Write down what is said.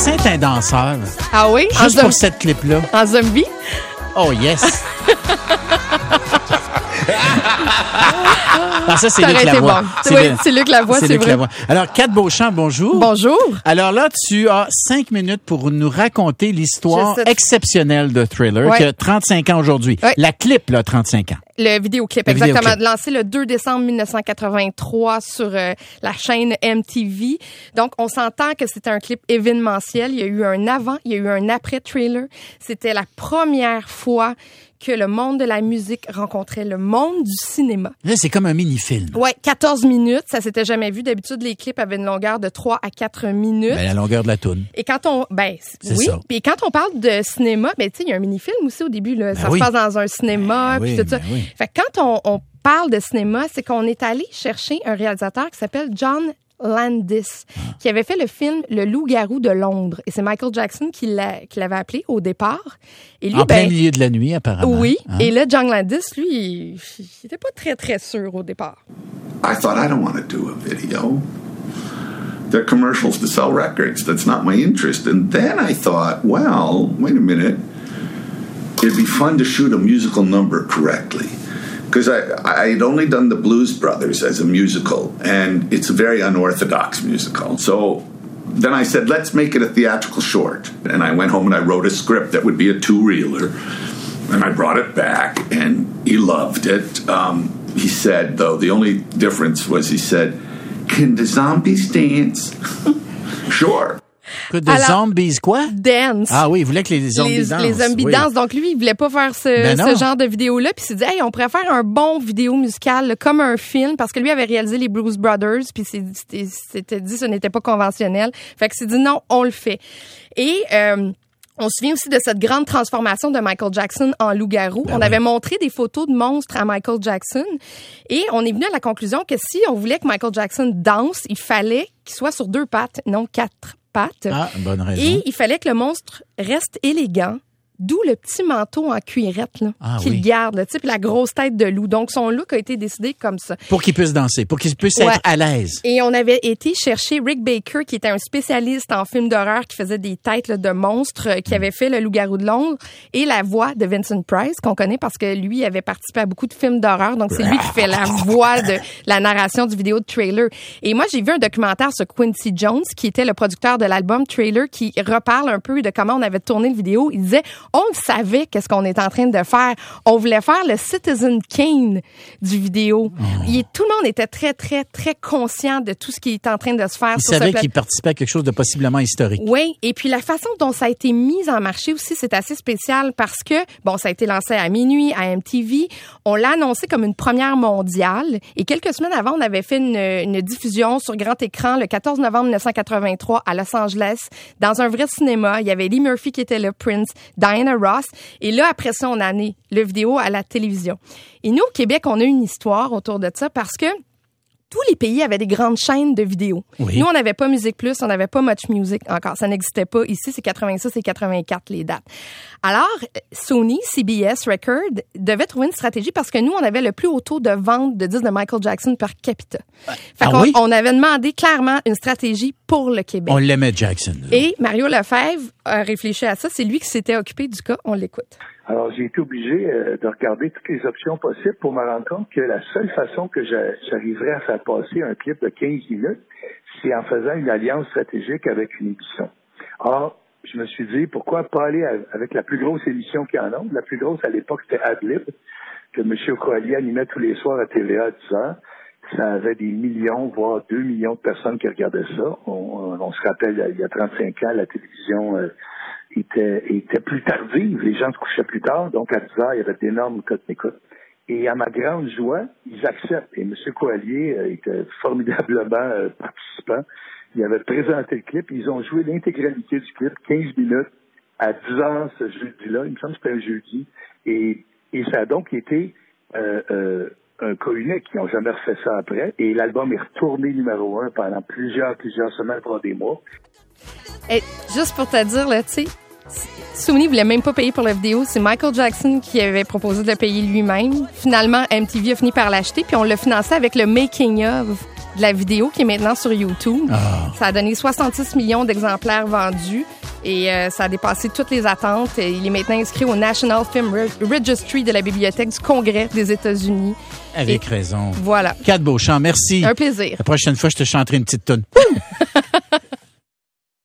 Saint est un danseur. Ah oui? Juste pour cette clip-là. En zombie? Oh, yes! Ah, ça, c'est Ça Luc aurait été Lavoie. bon. Oui, c'est Luc Lavoie, c'est Luc vrai. Lavoie. Alors, Kat Beauchamp, bonjour. Bonjour. Alors là, tu as 5 minutes pour nous raconter l'histoire exceptionnelle de Thriller, Ouais. qui a 35 ans aujourd'hui. Ouais. La clip, là, 35 ans. Le vidéoclip, Le exactement. vidéoclip. Lancé le 2 décembre 1983 sur la chaîne MTV. Donc, on s'entend que c'était un clip événementiel. Il y a eu un avant, il y a eu un après Thriller. C'était la première fois que le monde de la musique rencontrait le monde du cinéma. Là, c'est comme un mini-film. Ouais, 14 minutes, ça s'était jamais vu. D'habitude, les clips avaient une longueur de 3 à 4 minutes. Ben, la longueur de la toune. Et quand on, C'est oui. ça. Puis quand on parle de cinéma, tu sais, il y a un mini-film aussi au début, là. Ça oui. se passe dans un cinéma, Ben puis oui, tout ça. ben oui. Fait que quand on parle de cinéma, c'est qu'on est allé chercher un réalisateur qui s'appelle John Landis, qui avait fait le film Le Loup-garou de Londres. Et c'est Michael Jackson qui l'avait appelé au départ. Et lui, En plein milieu de la nuit, apparemment. oui. Hein? Et là, John Landis, lui, il était pas très, très sûr au départ. I thought, I don't want to do a video. They're commercials to sell records. That's not my interest. And then I thought, well, wait a minute. It'd be fun to shoot a musical number correctly. Because I had only done The Blues Brothers as a musical, and it's a very unorthodox musical. So then I said, let's make it a theatrical short. And I went home and I wrote a script that would be a 2-reeler. And I brought it back, and he loved it. He said, though, the only difference was he said, can the zombies dance? Sure. Que de zombies, quoi? Dance. Ah oui, il voulait que les zombies dansent. Les zombies oui. dansent. Donc, lui, il voulait pas faire Ben non. ce genre de vidéo-là. Puis il s'est dit, hey, on pourrait faire un bon vidéo musical, là, comme un film, parce que lui avait réalisé les Blues Brothers, puis c'était dit ce n'était pas conventionnel. Fait que il s'est dit, non, on le fait. Et on se souvient aussi de cette grande transformation de Michael Jackson en loup-garou. On avait montré des photos de monstres à Michael Jackson et on est venu à la conclusion que si on voulait que Michael Jackson danse, il fallait qu'il soit sur 2 pattes, non 4 pattes. Ah, bonne raison. Et il fallait que le monstre reste élégant. D'où le petit manteau en cuirette là, qu'il garde, le type la grosse tête de loup. Donc, son look a été décidé comme ça. Pour qu'il puisse danser, pour qu'il puisse être à l'aise. Et on avait été chercher Rick Baker, qui était un spécialiste en films d'horreur, qui faisait des têtes là, de monstres, qui avait fait Le Loup-garou de Londres, et la voix de Vincent Price, qu'on connaît parce que lui avait participé à beaucoup de films d'horreur. Donc, c'est lui qui fait la voix de la narration du vidéo de Trailer. Et moi, j'ai vu un documentaire sur Quincy Jones, qui était le producteur de l'album Trailer, qui reparle un peu de comment on avait tourné le vidéo. Il disait, on savait qu'est-ce qu'on est en train de faire. On voulait faire le Citizen Kane du vidéo. Tout le monde était très, très, très conscient de tout ce qui est en train de se faire. Il savait qu'il participait à quelque chose de possiblement historique. Oui, et puis la façon dont ça a été mis en marché aussi, c'est assez spécial parce que, bon, ça a été lancé à minuit, à MTV. On l'a annoncé comme une première mondiale. Et quelques semaines avant, on avait fait une diffusion sur grand écran le 14 novembre 1983 à Los Angeles, dans un vrai cinéma. Il y avait Lee Murphy qui était là, Prince, Diana Ross. Et là, après ça, on a amené le vidéo à la télévision. Et nous, au Québec, on a une histoire autour de ça parce que tous les pays avaient des grandes chaînes de vidéos. Oui. Nous, on n'avait pas Musique Plus, on n'avait pas Much Music encore. Ça n'existait pas. Ici, c'est 86 et 84 les dates. Alors, Sony, CBS Record devait trouver une stratégie parce que nous, on avait le plus haut taux de vente de disques de Michael Jackson par capita. Fait qu'on on avait demandé clairement une stratégie pour le Québec. On l'aimait, Jackson. Et Mario Lefebvre a réfléchi à ça. C'est lui qui s'était occupé du cas. On l'écoute. Alors, j'ai été obligé de regarder toutes les options possibles pour me rendre compte que la seule façon que j'arriverais à faire passer un clip de 15 minutes, c'est en faisant une alliance stratégique avec une émission. Or, je me suis dit, pourquoi pas aller avec la plus grosse émission qu'il y en a? La plus grosse, à l'époque, c'était Ad-Lib, que M. Coallier animait tous les soirs à TVA à 10 heures. Ça avait des millions, voire 2 millions de personnes qui regardaient ça. On se rappelle, il y a 35 ans, la télévision était plus tardive. Les gens se couchaient plus tard. Donc, à 10 heures, il y avait d'énormes codes d'écoute. Et à ma grande joie, ils acceptent. Et M. Coallier était formidablement participant. Il avait présenté le clip. Ils ont joué l'intégralité du clip, 15 minutes, à 10 heures ce jeudi-là. Il me semble que c'était un jeudi. Et ça a donc été un cas unique. Ils n'ont jamais refait ça après. Et l'album est retourné numéro 1 pendant plusieurs semaines, pendant des mois. Et juste pour te dire, là, tu sais, Sony voulait même pas payer pour la vidéo. C'est Michael Jackson qui avait proposé de le payer lui-même. Finalement, MTV a fini par l'acheter, puis on l'a financé avec le making of de la vidéo qui est maintenant sur YouTube. Ça a donné 66 millions d'exemplaires vendus et ça a dépassé toutes les attentes. Il est maintenant inscrit au National Film Registry de la Bibliothèque du Congrès des États-Unis. Avec raison. Voilà. Kat Beauchamp, merci. Un plaisir. La prochaine fois, je te chanterai une petite toune.